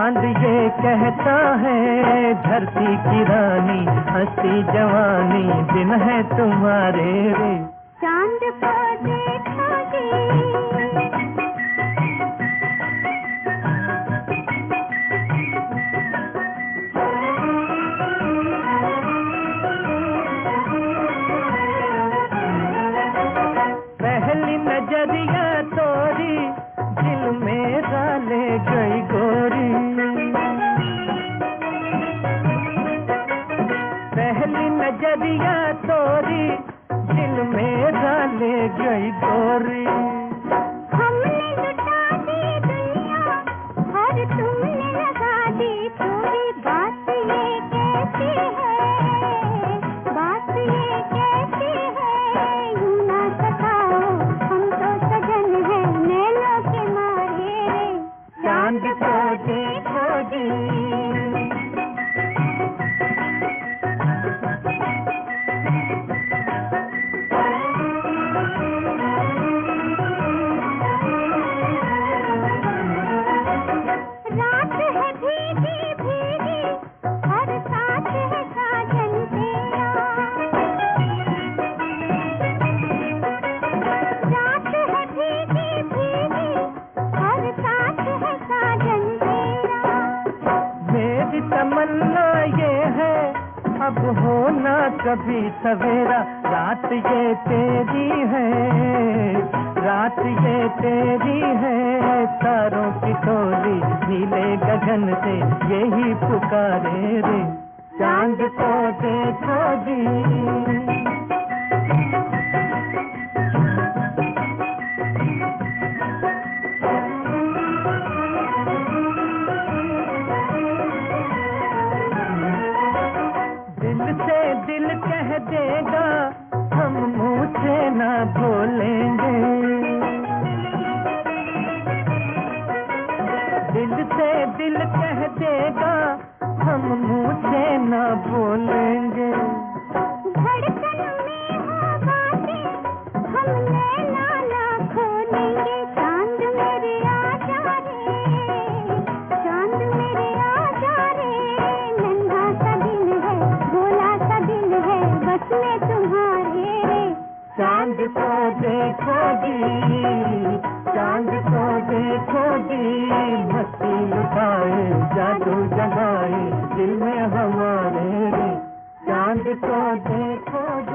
चांद ये कहता है धरती की रानी, हंसी जवानी दिन है तुम्हारे रे। चांद को देखोगी पहली नजरिया तोरी दिल मेरा ले गई गोरी। पहली नजरिया तोरी दिल मेरा ले गई गोरी। हमने लुटा दी दुनिया और तुमने लगा दी थोड़ी। बात ये कैसी है, बात ये कैसी है, यूं ना सताओ हम तो सजन है नैनों के मारे रे। चांद को देखोगी रात है भीगी भीगी और साथ है साजन तेरा। रात है भीगी भीगी और साथ है साजन तेरा। मेरी तमन्ना ये है अब होना कभी सवेरा। रात ये तेरी है, रात ये तेरी है, तारों की टोली नीले गगन से यही पुकारे रे। चांद को देखोगी दिल से दिल कह देगा हम मुंह से ना बोलेंगे। दिल से दिल कह देगा हम मुंह से ना बोलेंगे। धड़कन में हो बातें हम नैना ना खोलेंगे। चांद मेरे आजा रे, चांद मेरे आजा रे, नन्हा सा दिल है भोला सा दिल है बस में तुम्हारे रे। चांद को देखोगी, चांद को देखोगी, मस्ती लुटाए जादू जगाए दिल में हमारे रे। चांद को देखोगी।